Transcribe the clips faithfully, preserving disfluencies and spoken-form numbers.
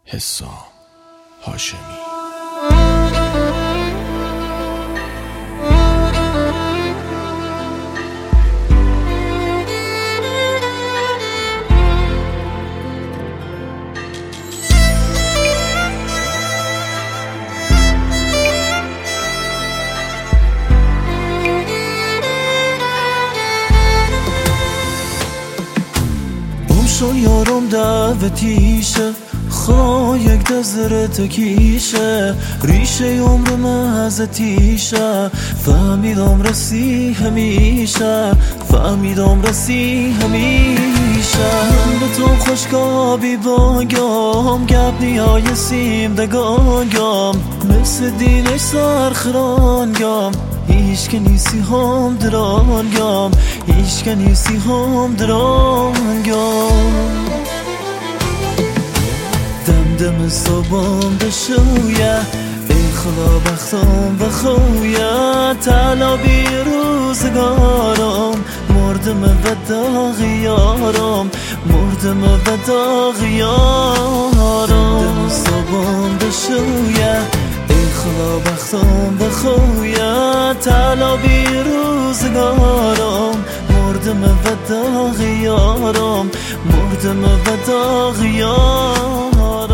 حسام هاشمی. شو یارم دعوتیشه خدا یک دزرت کیشه ریشه عمر مهزتیشه فهمیدم رسی همیشه فهمیدم رسی همیشه به تو خوشگابی باگم گپ نیای سیم دگاگم مثل دینش سرخرانگم هیچ که نیستی هم درانگم هیچ که نیستی هم درانگم دم دم صبحم بشویه ای خدا بختم بخویه طلبی روزگارم مردم و داغ یارم مردم و داغ یارم دم صبحم بشویه ای خدا بختم بخویه طلبی روزگارم مردم و داغ یارم مردم و داغ یارم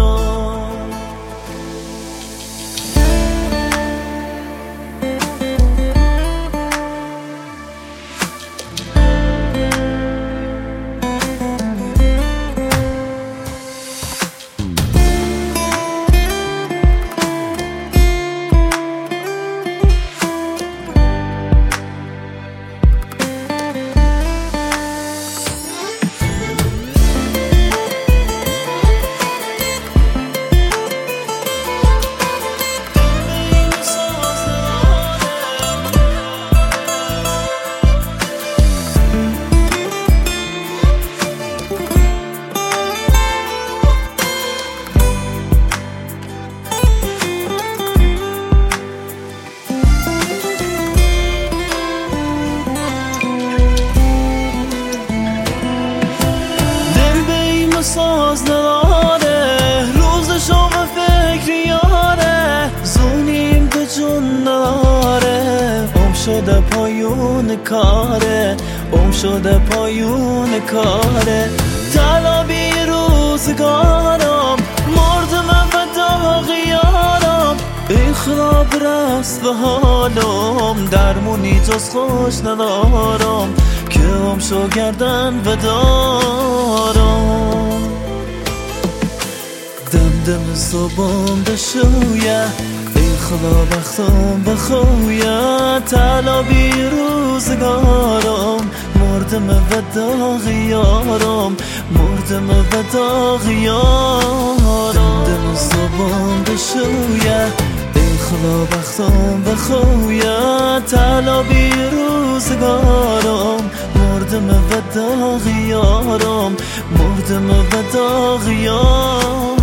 ساز نداره روزشو به فکر یاره زونیم به جون نداره ام شده پایون کاره ام شده پایون کاره طلبی روزگارم مردم و داغ یارم ای خدا برست به حالم درمونی جز خوش ندارم که ام شو گردن و دارم دم دم صبحم بشویه ای خدا بختم بخویه طلبی روزگارم مردم و داغ یارم مردم و داغ یارم دم صبحم بشویه ای خدا بختم بخویه طلبی روزگارم مردم و داغ یارم مردم و داغ یارم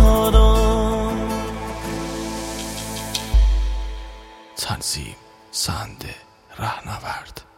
تنظیم سند رهنورد